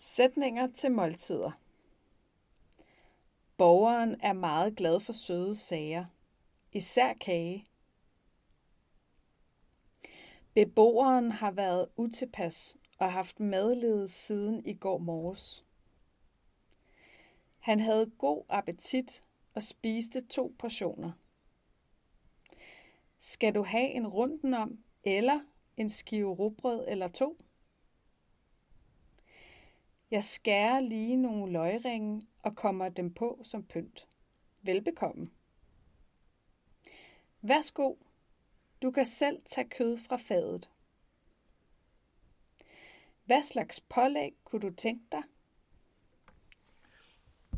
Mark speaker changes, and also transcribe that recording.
Speaker 1: Sætninger til måltider. Borgeren er meget glad for søde sager, især kage. Beboeren har været utilpas og haft madlede siden i går morges. Han havde god appetit og spiste 2 portioner. Skal du have en rundenom eller en skive rugbrød eller 2? Jeg skærer lige nogle løgringe og kommer dem på som pynt. Velbekomme. Værsgo, du kan selv tage kød fra fadet. Hvad slags pålæg kunne du tænke dig?